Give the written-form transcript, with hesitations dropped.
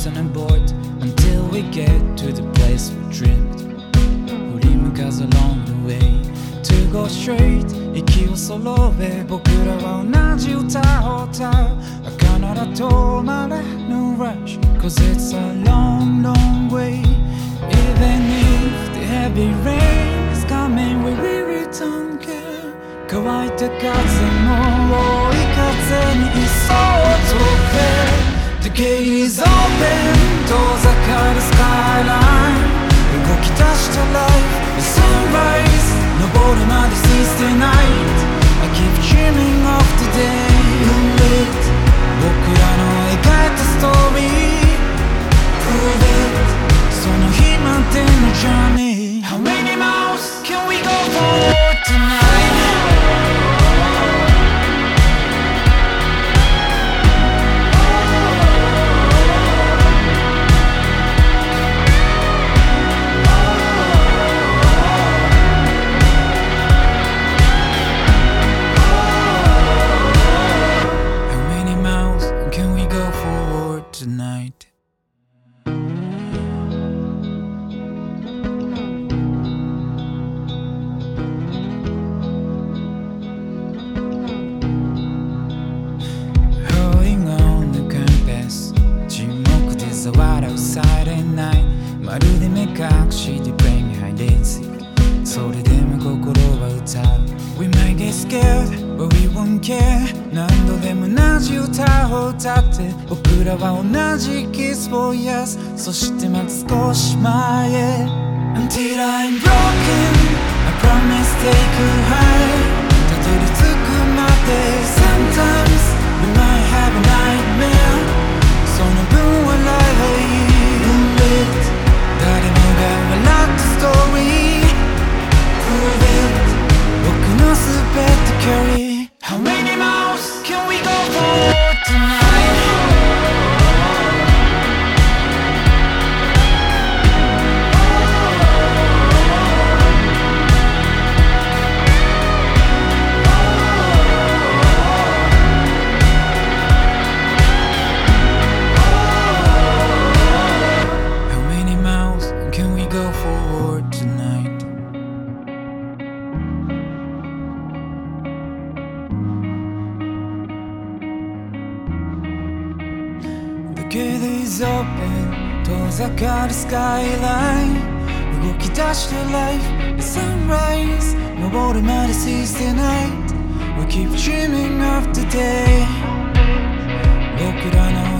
and avoid until we get to the place we dreamed. 振り向かず along the way to go straight 息を揃え僕らは同じ歌を歌う儚ら止まれ No rush Cause it's a long long way Even if the heavy rain is coming we really don't care 乾いた風の多い風にいっそ遠く The gate is open 遠ざかるスカイライン動き出した life The sunrise 登るまで seize the night I keep dreaming of the day Moonlit 僕らの描いたストーリー Prove it その日までの journey How many miles can we go forward tonight? Tonight. Holding on the compass 沈黙で触る silent night まるで目隠しで brain hides それでも心は歌う We might get scared but we won't care 何度でも同じ歌を歌って僕らは同じキスを Yes そしてまず少し前へ Until I'm broken I promise take you high たどり着くまで Sometimes we might have a nightmare その分笑いがいい Moonlit 誰もが笑ったストーリー Prove it 僕のすべて carry How many miles can we go forward tonight? How many miles can we go forward tonight? The gate is open 遠ざかるスカイライン動き出した life The sunrise 昇るまで seize the night We keep dreaming of the day 僕らの